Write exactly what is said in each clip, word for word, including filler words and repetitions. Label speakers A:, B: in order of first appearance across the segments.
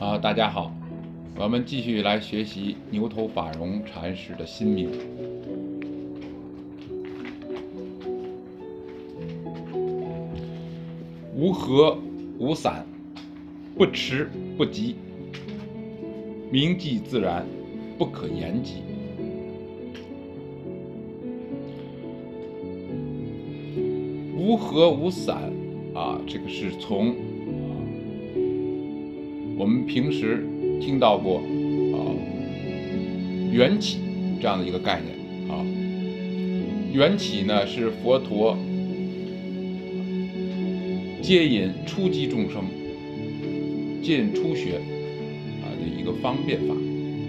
A: 啊，大家好，我们继续来学习牛头法融禅师的心名。无合无散，不迟不急，明寂自然，不可言及。无合无散啊，这个是从我们平时听到过啊缘起这样的一个概念啊。缘起呢是佛陀接引初级众生进初学啊的一个方便法。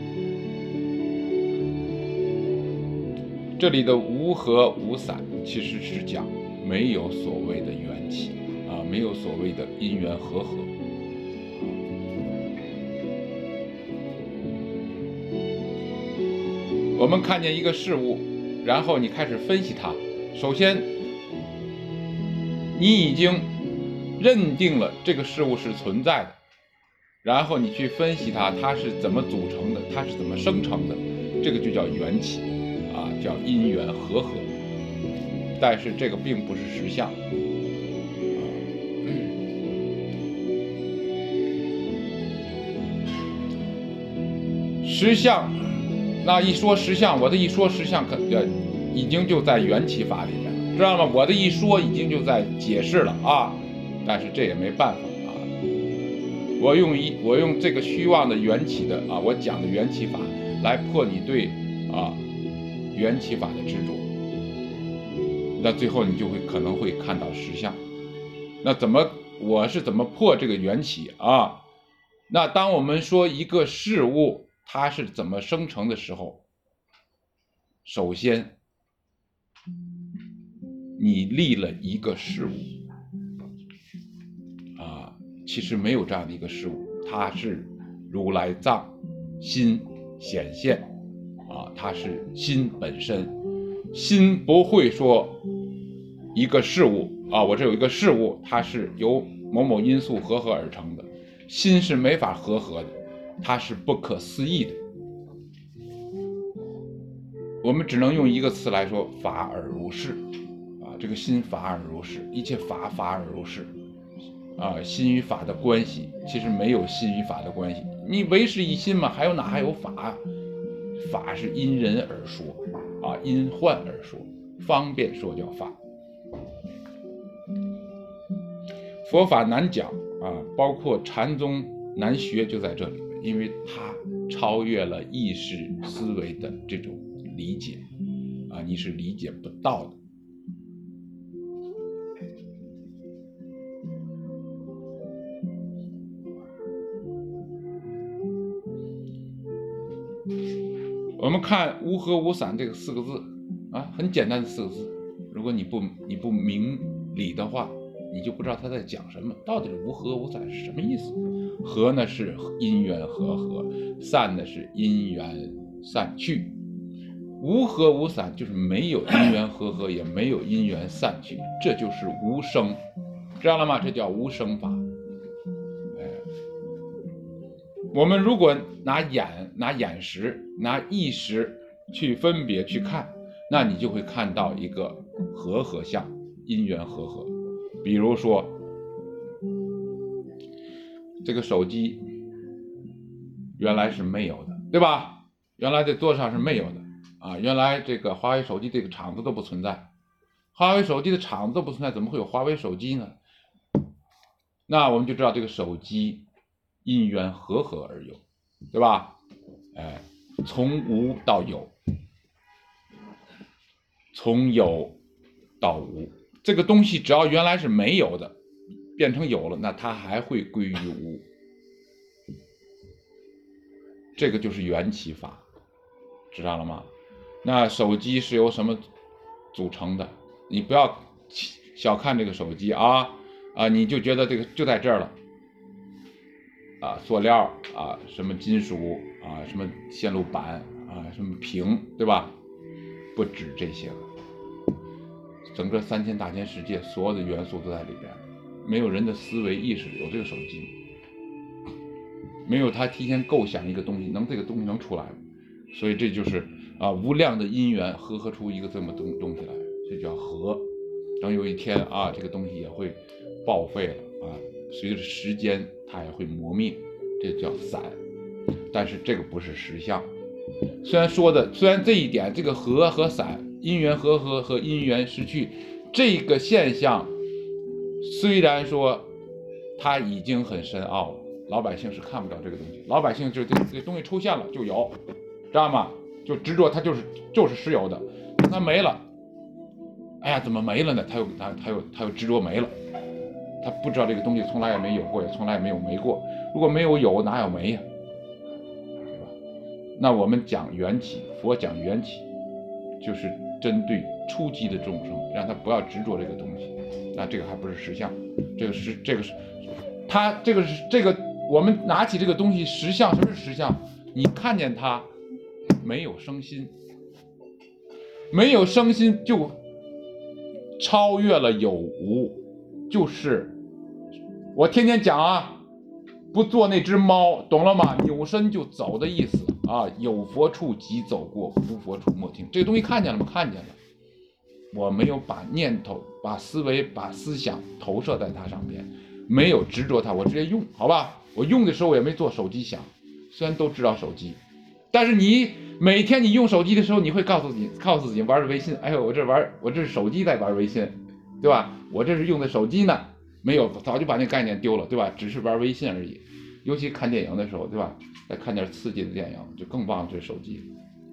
A: 这里的无合无散其实是讲没有所谓的缘起啊，没有所谓的因缘和合。我们看见一个事物，然后你开始分析它。首先，你已经认定了这个事物是存在的，然后你去分析它，它是怎么组成的，它是怎么生成的，这个就叫缘起啊，叫因缘和合。但是这个并不是实相。实相，那一说实相，我的一说实相可呃已经就在缘起法里面了，知道吗？我的一说已经就在解释了啊，但是这也没办法啊。我用一我用这个虚妄的缘起的啊，我讲的缘起法来破你对啊缘起法的执着，那最后你就会可能会看到实相。那怎么我是怎么破这个缘起啊？那当我们说一个事物它是怎么生成的时候，首先你立了一个事物啊，其实没有这样的一个事物，它是如来藏心显现啊，它是心本身。心不会说一个事物啊，我这有一个事物，它是由某某因素合合而成的，心是没法合合的，它是不可思议的。我们只能用一个词来说，法尔如是啊，这个心法尔如是，一切法法尔如是啊，心与法的关系其实没有心与法的关系，你唯是一心嘛，还有哪还有法？法是因人而说啊，因幻而说，方便说叫法。佛法难讲啊，包括禅宗难学就在这里，因为它超越了意识思维的这种理解啊，你是理解不到的。我们看无合无散这个四个字啊，很简单的四个字，如果你不你不明理的话，你就不知道他在讲什么，到底是无合无散是什么意思？合呢是因缘和合，散呢是因缘散去。无合无散就是没有因缘和合，也没有因缘散去，这就是无生，知道了吗？这叫无生法。哎，我们如果拿眼拿眼识拿意识去分别去看，那你就会看到一个和合相，因缘和合。比如说这个手机原来是没有的，对吧？原来在桌上是没有的啊，原来这个华为手机这个厂子都不存在，华为手机的厂子都不存在，怎么会有华为手机呢？那我们就知道这个手机因缘和合而有，对吧？哎，从无到有，从有到无，这个东西只要原来是没有的，变成有了，那它还会归于无。这个就是缘起法，知道了吗？那手机是由什么组成的？你不要小看这个手机啊啊，你就觉得这个就在这儿了啊，塑料啊，什么金属啊，什么线路板啊，什么屏，对吧？不止这些了，整个三千大千世界所有的元素都在里边，没有人的思维意识有这个手机。 没有他提前构想一个东西，能这个东西能出来，所以这就是啊无量的因缘合合出一个这么东东西来，这叫合。等有一天啊，这个东西也会报废了啊，随着时间它也会磨灭，这叫散。但是这个不是实相。虽然说的，虽然这一点，这个合和散，因缘合合和因缘失去这个现象，虽然说它已经很深奥了，老百姓是看不到这个东西，老百姓就这这东西出现了就有，知道吗？就执着它就是就是实有的，等它没了，哎呀，怎么没了呢？他又他他又他又执着没了，他不知道这个东西从来也没有过，也从来也没有没过。如果没有有，哪有没呀？对吧？那我们讲缘起，佛讲缘起，就是针对初级的众生，让他不要执着这个东西。那这个还不是实相，这个是这个是，他这个是这个，我们拿起这个东西实相，什么是实相？你看见它没有生心，没有生心就超越了有无，就是我天天讲啊，不做那只猫，懂了吗？有身就走的意思啊，有佛处即走过，无佛处莫听。这个东西看见了吗？看见了。我没有把念头、把思维、把思想投射在它上边，没有执着它，我直接用，好吧？我用的时候我也没做手机响，虽然都知道手机，但是你每天你用手机的时候，你会告诉自己，告诉自己玩微信，哎呦，我这玩，我这是手机在玩微信，对吧？我这是用的手机呢，没有，早就把那个概念丢了，对吧？只是玩微信而已。尤其看电影的时候，对吧？再看点刺激的电影，就更忘了这手机。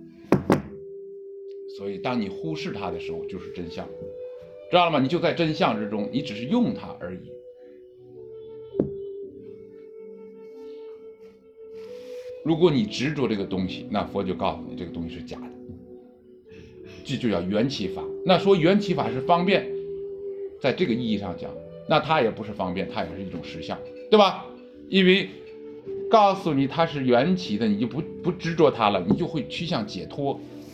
A: 所以，当你忽视它的时候，就是真相，知道了吗？你就在真相之中，你只是用它而已。如果你执着这个东西，那佛就告诉你这个东西是假的，这就叫缘起法。那说缘起法是方便，在这个意义上讲，那它也不是方便，它也是一种实相，对吧？因为告诉你它是缘起的，你就不不执着它了，你就会趋向解脱。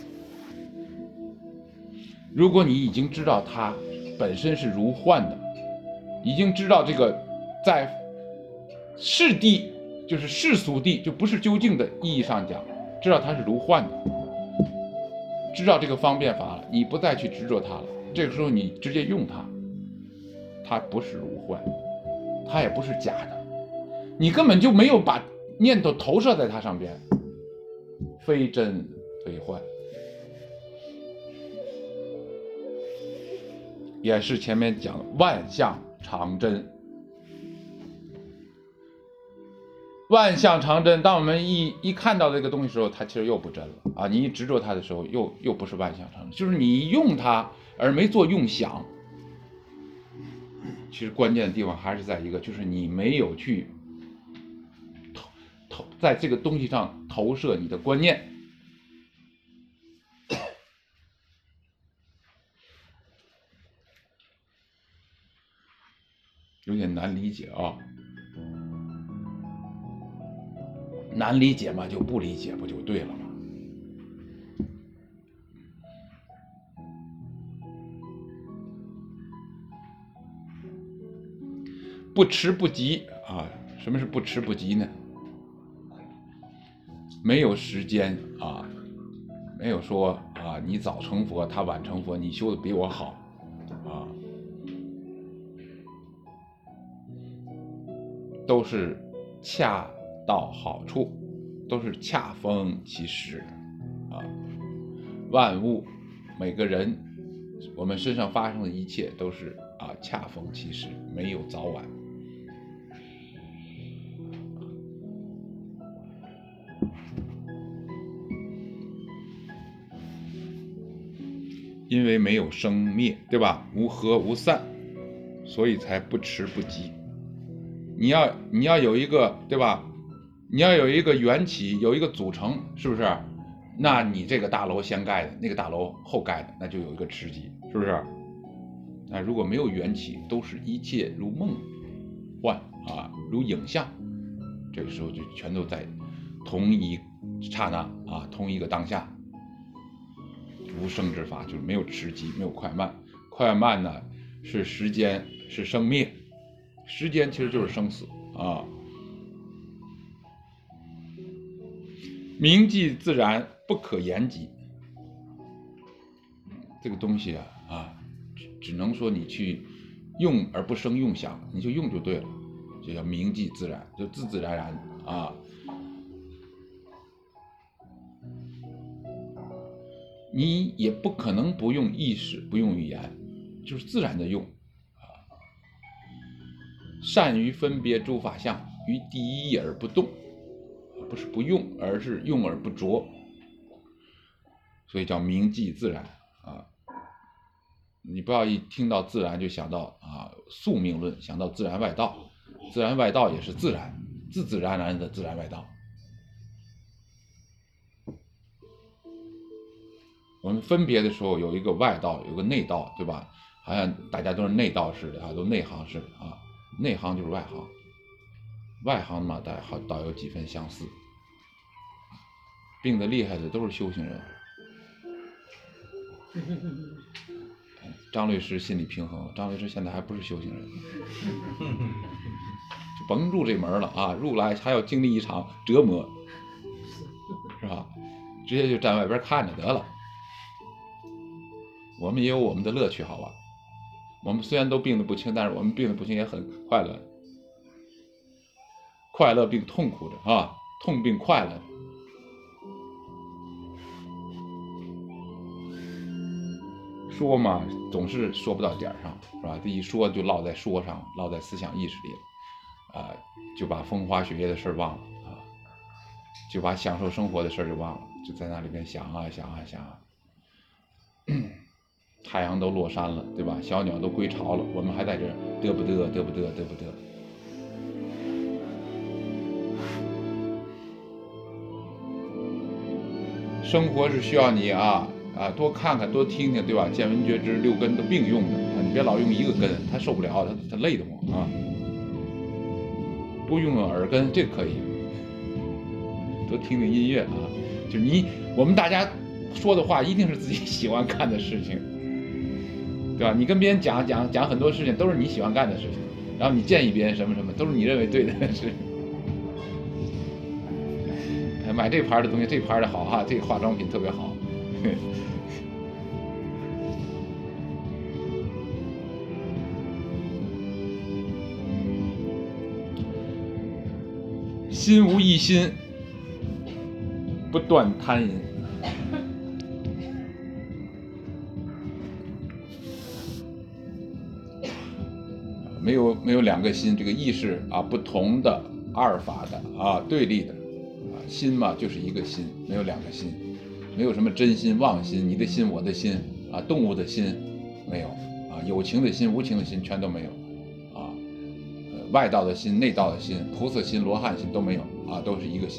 A: 如果你已经知道它本身是如幻的，已经知道这个在世谛，就是世俗谛，就不是究竟的意义上讲，知道它是如幻的，知道这个方便法了，你不再去执着它了，这个时候你直接用它，它不是如幻，它也不是假的，你根本就没有把念头投射在它上边，非真非幻。也是前面讲万象常真，万象常真。当我们一一看到这个东西的时候，它其实又不真了啊！你一执着它的时候，又又不是万象常真，就是你用它而没做用想。其实关键的地方还是在一个，就是你没有去投投在这个东西上投射你的观念。有点难理解啊，难理解嘛就不理解不就对了吗？不迟不急啊，什么是不迟不急呢？没有时间啊，没有说啊你早成佛他晚成佛，你修的比我好啊。都是恰到好处，都是恰逢其时啊！万物，每个人，我们身上发生的一切都是啊恰逢其时，没有早晚。因为没有生灭，对吧？无合无散，所以才不迟不急。你要你要有一个，对吧？你要有一个缘起，有一个组成，是不是？那你这个大楼先盖的，那个大楼后盖的，那就有一个迟急，是不是？那如果没有缘起，都是一切如梦幻啊，如影像，这个时候就全都在同一刹那啊，同一个当下，无生之法，就是没有迟急，没有快慢。快慢呢是时间，是生灭。时间其实就是生死啊， 铭记自然，不可言及。这个东西啊啊，只能说你去用而不生用想，你就用就对了，就叫铭记自然，就自自然然啊。你也不可能不用意识，不用语言，就是自然的用啊。善于分别诸法相，于第一义而不动，不是不用，而是用而不着，所以叫铭记自然啊。你不要一听到自然就想到啊宿命论，想到自然外道，自然外道也是自然，自自然然的自然外道。我们分别的时候有一个外道，有个内道，对吧？好像大家都是内道式的啊，都内行式的啊，内行就是外行，外行嘛，倒好倒有几分相似。病得厉害的都是修行人。张律师心理平衡，张律师现在还不是修行人，就甭入这门了啊！入来还要经历一场折磨，是吧？直接就站外边看着得了。我们也有我们的乐趣，好吧？我们虽然都病得不轻，但是我们病得不轻也很快乐，快乐并痛苦着啊，痛并快乐着。说嘛，总是说不到点上，是吧？这一说就落在说上，落在思想意识里了，啊，就把风花雪月的事忘了啊，就把享受生活的事就忘了，就在那里边想啊想啊想啊。太阳都落山了，对吧？小鸟都归巢了，我们还在这嘚不嘚嘚不嘚嘚不嘚。生活是需要你啊啊多看看多听听，对吧？见闻觉知六根都并用的啊，你别老用一个根，他受不了，他他累得慌啊。多用用耳根，这个可以。多听听音乐啊，就是你我们大家说的话一定是自己喜欢干的事情。对吧？你跟别人讲讲讲很多事情都是你喜欢干的事情，然后你建议别人什么什么都是你认为对的事。买这牌的东西，这牌的好哈，这个化妆品特别好。心无一心，不断贪淫。没有没有两个心，这个意识啊，不同的二法的啊，对立的啊，心嘛就是一个心，没有两个心，没有什么真心妄心，你的心我的心啊，动物的心没有啊，有情的心无情的心全都没有啊，呃，外道的心内道的心菩萨心罗汉心都没有啊，都是一个心。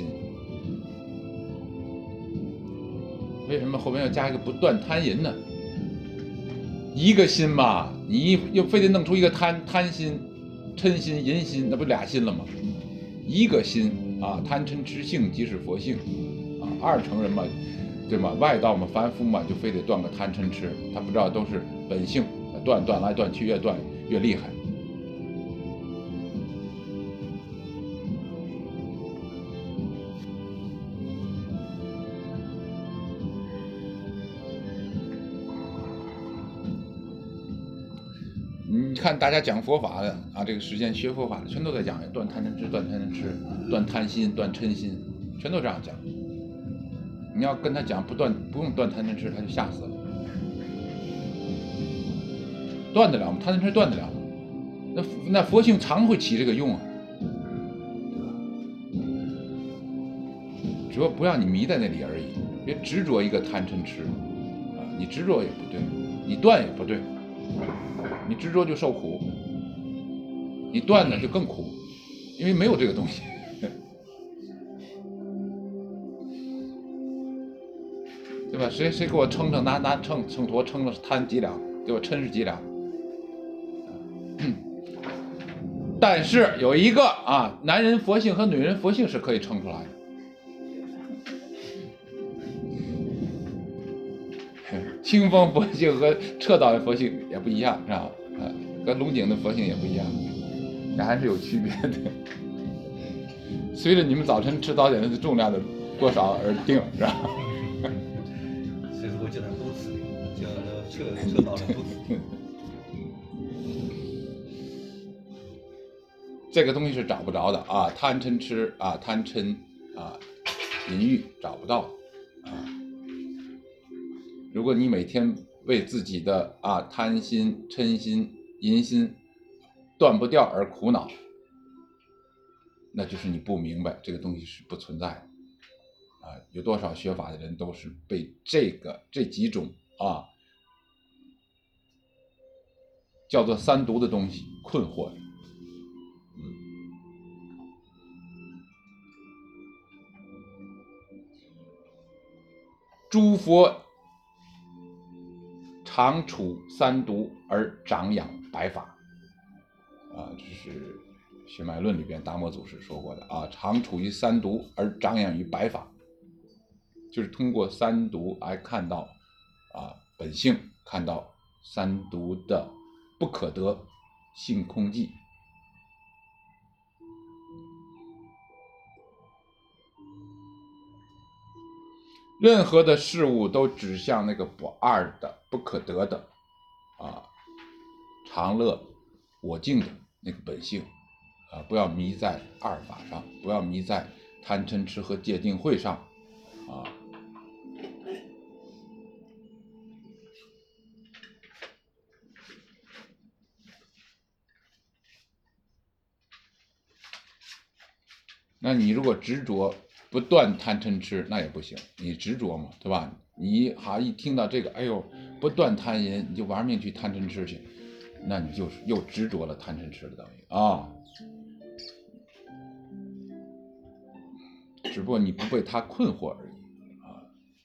A: 为什么后面要加一个不断贪淫呢？一个心嘛，你又非得弄出一个贪贪心、嗔心、淫心，那不俩心了吗？一个心啊，贪嗔痴性即是佛性啊，二乘人嘛，对吗？外道嘛，凡夫嘛，就非得断个贪嗔痴，他不知道都是本性，断断来断去，越断越厉害。你看大家讲佛法的啊，这个时间学佛法的，全都在讲断贪嗔痴，断贪嗔痴，断贪心，断嗔心，全都这样讲。你要跟他讲不断，不用断贪嗔痴，他就吓死了。断得了吗？贪嗔痴断得了吗？那那佛性常会起这个用啊，对吧？只不过不让你迷在那里而已，别执着一个贪嗔痴啊，你执着也不对，你断也不对。你执着就受苦，你断呢就更苦，因为没有这个东西。对吧？谁谁给我称称，拿拿秤秤砣称了贪几两，给我称是几两。嗯，但是有一个啊，男人佛性和女人佛性是可以称出来的。清风佛性和彻道的佛性也不一样，是吧？啊，跟龙井的佛性也不一样，这还是有区别的。随着你们早晨吃早点的重量的多少而定，是吧？
B: 所以说我叫他多吃，叫他吃吃饱了多吃。
A: 这个东西是找不着的啊，贪嗔痴啊，贪嗔啊，淫欲找不到啊。如果你每天为自己的啊贪心、嗔心、淫心断不掉而苦恼，那就是你不明白这个东西是不存在的啊。有多少学法的人都是被这个这几种啊叫做三毒的东西困惑的。诸佛常处三毒而长养白法啊，这是《血脉论》里边达摩祖师说过的啊，常处于三毒而长养于白法，就是通过三毒来看到啊本性，看到三毒的不可得性空寂。任何的事物都指向那个不二的、不可得的啊常乐我净的那个本性啊，不要迷在二法上，不要迷在贪嗔痴和戒定慧上啊。那你如果执着不断贪嗔痴，那也不行，你执着嘛，对吧？你好一听到这个，哎呦，不断贪淫，你就玩命去贪嗔痴去，那你就是又执着了贪嗔痴了，等于啊。只不过你不被他困惑而已啊。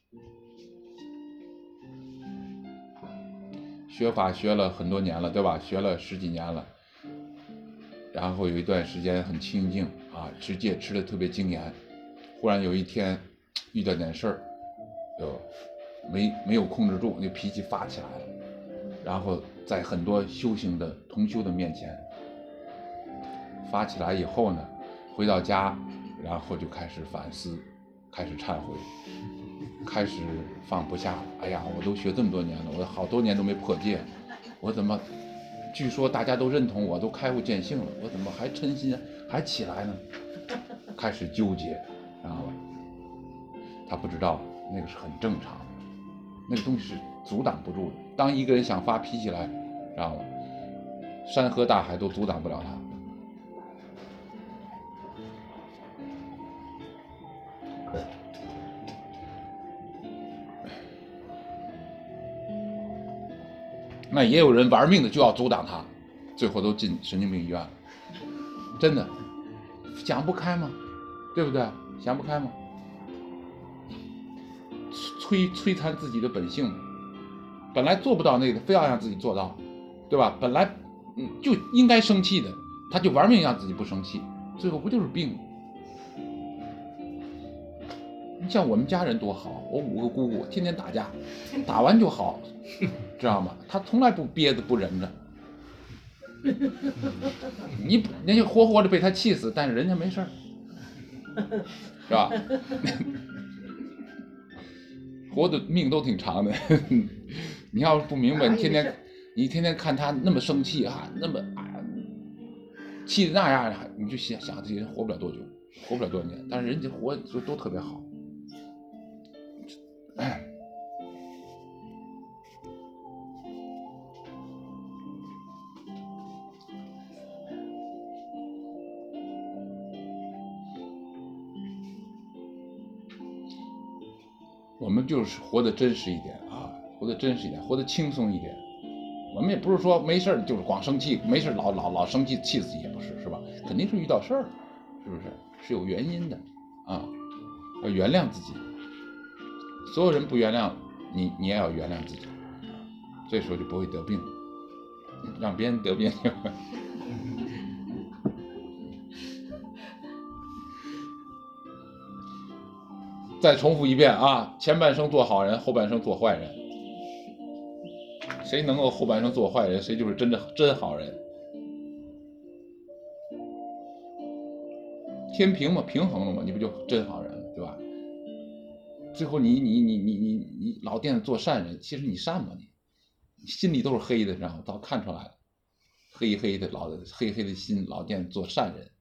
A: 学法学了很多年了，对吧？学了十几年了，然后有一段时间很清静啊，持戒吃的特别精严。忽然有一天遇到点事儿，就没没有控制住，那脾气发起来了。然后在很多修行的同修的面前发起来以后呢，回到家，然后就开始反思，开始忏悔，开始放不下了。哎呀，我都学这么多年了，我好多年都没破戒，我怎么？据说大家都认同我，都开悟见性了，我怎么还嗔心还起来呢？开始纠结。知道吧？他不知道那个是很正常的，那个东西是阻挡不住的。当一个人想发脾气来，知道吗？山河大海都阻挡不了他。那也有人玩命的就要阻挡他，最后都进神经病医院了。真的，想不开吗？对不对？想不开吗？摧摧残自己的本性，本来做不到那个，非要让自己做到，对吧？本来嗯就应该生气的，他就玩命让自己不生气，最后不就是病吗？你像我们家人多好，我五个姑姑天天打架，打完就好，知道吗？他从来不憋着不忍着，你人家活活的被他气死，但是人家没事儿，是吧？活的命都挺长的。你要是不明白，你天天你天天看他那么生气啊，那么啊气的那样，你就想想这些人活不了多久，活不了多少年，但是人家活就都特别好。哎，我们就是活得真实一点啊，活得真实一点，活得轻松一点。我们也不是说没事就是光生气，没事老老老生气气自己也不是，是吧？肯定是遇到事儿，是不是？是有原因的啊，要原谅自己。所有人不原谅你，你也要原谅自己，这时候就不会得病，让别人得病。再重复一遍啊，前半生做好人，后半生做坏人。谁能够后半生做坏人，谁就是真的真好人。天平嘛，平衡了嘛，你不就真好人了，对吧？ 最后你你你你你你老惦着做善人，其实你善吗？你你心里都是黑的，知道吗？早看出来了，黑黑的老黑黑的心，老惦着做善人。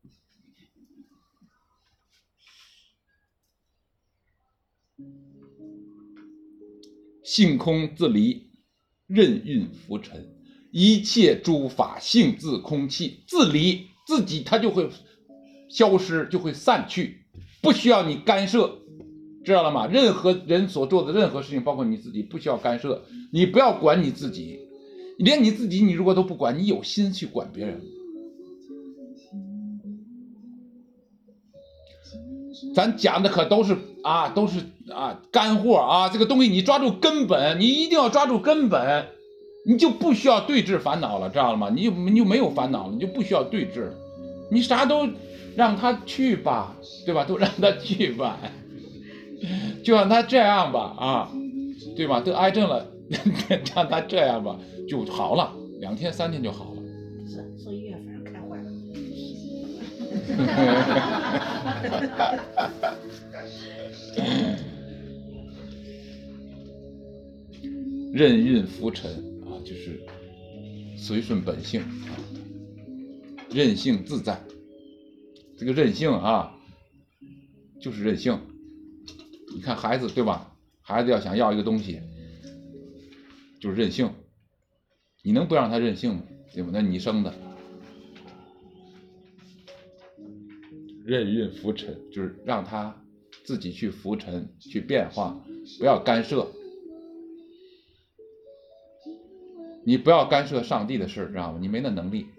A: 性空自离，任运浮沉，一切诸法性自空气，自离自己，它就会消失，就会散去，不需要你干涉，知道了吗？任何人所做的任何事情，包括你自己，不需要干涉，你不要管你自己，连你自己你如果都不管，你有心去管别人？咱讲的可都是啊，都是啊干货啊，这个东西你抓住根本，你一定要抓住根本，你就不需要对峙烦恼了，知道了吗？你就你就没有烦恼了，你就不需要对峙了，你啥都让他去吧，对吧？都让他去吧，就让他这样吧，啊，对吧？得癌症了，让他这样吧，就好了，两天三天就好了。
C: 是，说医院反正开坏了。
A: 任运浮沉啊，就是随顺本性啊，任性自在。这个任性啊，就是任性。你看孩子对吧？孩子要想要一个东西，就是任性。你能不让他任性吗？对吧？那你生的。任运浮沉，就是让他自己去浮沉，去变化，不要干涉。你不要干涉上帝的事，知道吗？你没那能力。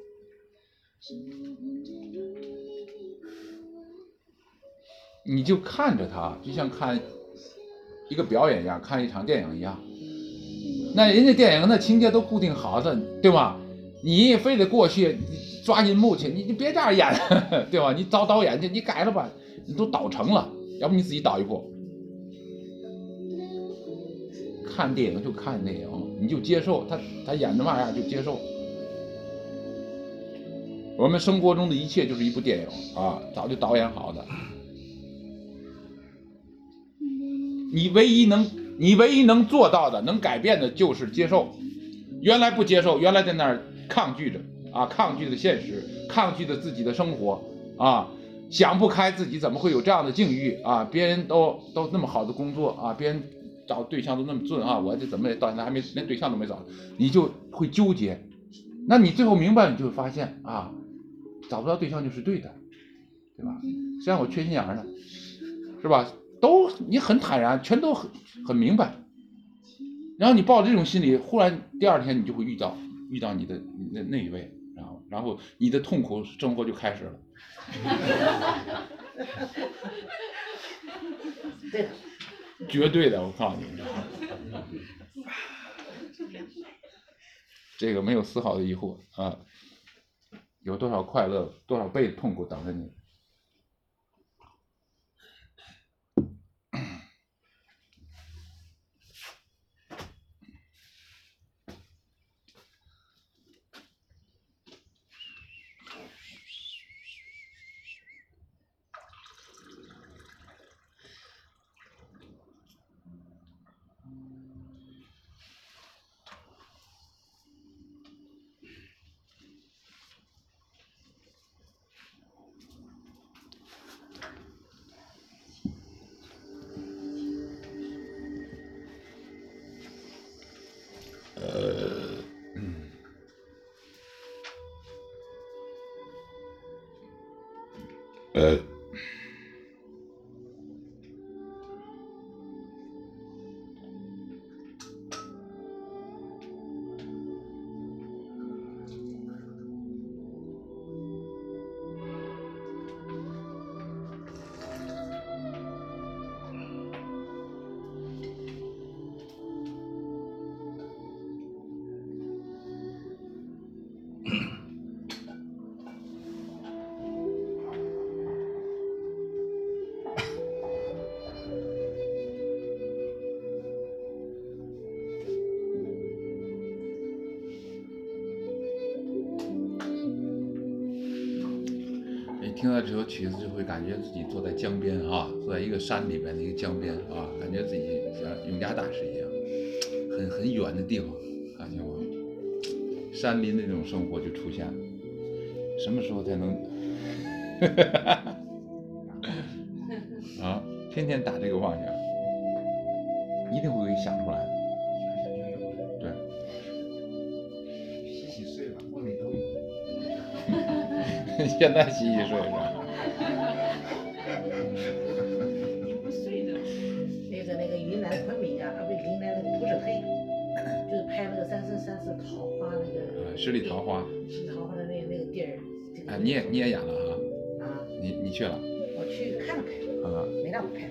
A: 你就看着他，就像看一个表演一样，看一场电影一样。那人家电影那情节都固定好的，对吧？你非得过去抓银幕去，你你别这样演，对吧？你找导演去，你改了吧，你都导成了，要不你自己导一部。看电影就看电影，你就接受他他演的嘛样就接受。我们生活中的一切就是一部电影啊，早就导演好的。你唯一能你唯一能做到的能改变的就是接受。原来不接受，原来在那儿抗拒着啊，抗拒着现实，抗拒着自己的生活啊，想不开自己怎么会有这样的境遇啊？别人都都那么好的工作啊，别人找对象都那么顺啊，我这怎么也到现在还没连对象都没找，你就会纠结。那你最后明白，你就会发现啊，找不到对象就是对的，对吧？虽然我缺心眼呢，是吧？都你很坦然，全都很很明白。然后你抱着这种心理，忽然第二天你就会遇到遇到你的那那一位，然后然后你的痛苦生活就开始了。
C: 对的，
A: 绝对的，我告诉你，这个没有丝毫的疑惑啊！有多少快乐，多少倍的痛苦等着你。呃，嗯，呃。 听到这首曲子，就会感觉自己坐在江边啊，坐在一个山里边的一个江边啊，感觉自己像永嘉大师一样，很很远的地方啊，听我，山林的这种生活就出现了。什么时候才能啊？天天打这个妄想，一定会给想出来的。对。
B: 洗洗睡吧，梦里都有。
A: 现在洗洗睡是吧？
C: 你不睡的。那个那个云南昆明啊，啊不，云南那个普什黑，就是拍那个《三生三世桃花》那个。
A: 啊，十里桃花。
C: 十里桃花的那那个地儿。
A: 啊，你也你也演了啊？
C: 啊。
A: 你你去了？
C: 我去看了看。
A: 啊。
C: 没让我拍。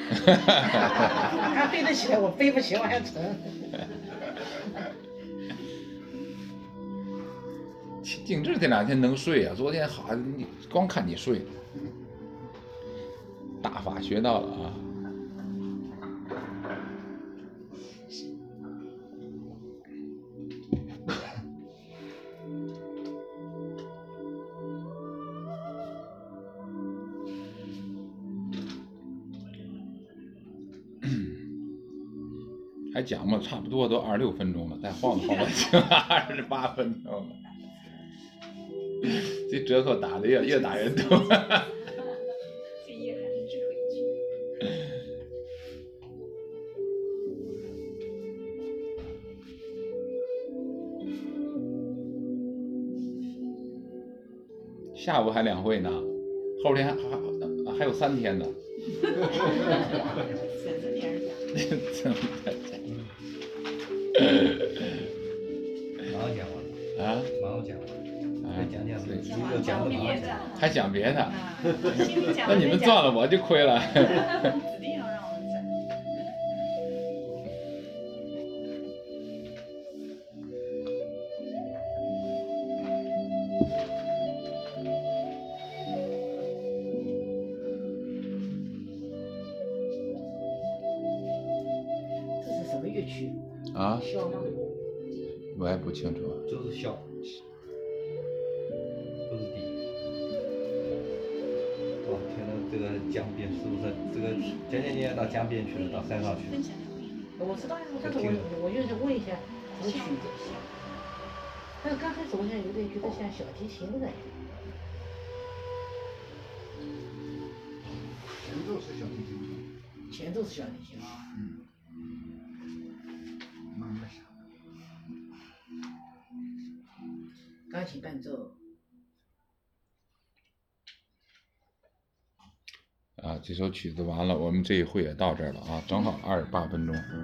C: 他飞得起来，我飞不起，我还沉。
A: 静志这两天能睡啊，昨天好，你光看你睡，大法学到了啊。还讲嘛，差不多都二十六分钟了，再晃晃晃就二十八分钟了。这折扣打的越越打越多。
D: 这夜还是智慧剧。
A: 下午还两会呢，后天还还还有三天呢。
C: 三十天
A: 怎么
B: 马上讲完了。
A: 啊？
B: 马上讲完了。再讲讲
A: 对，
B: 又讲
D: 别的，
A: 还讲别的，
D: 那
A: 你们赚了我就亏了。
D: 指定要让我们赚。
C: 这是什么乐曲？
A: 啊？
C: 箫吗？
A: 我也不清楚。
B: 就是箫。不是笛。哇，天呐，这个江边是不是？这个前几年到江边去了，到山上去了。
C: 我知道呀，但是我我就是问一下什么曲子。但是刚开始我想有点觉得像小提琴的感觉。
E: 前奏是小提琴。
C: 前奏是小提琴啊。
E: 嗯。慢慢想。
C: 钢琴伴奏。
A: 啊，这首曲子完了，我们这一会也到这儿了啊，正好二十八分钟。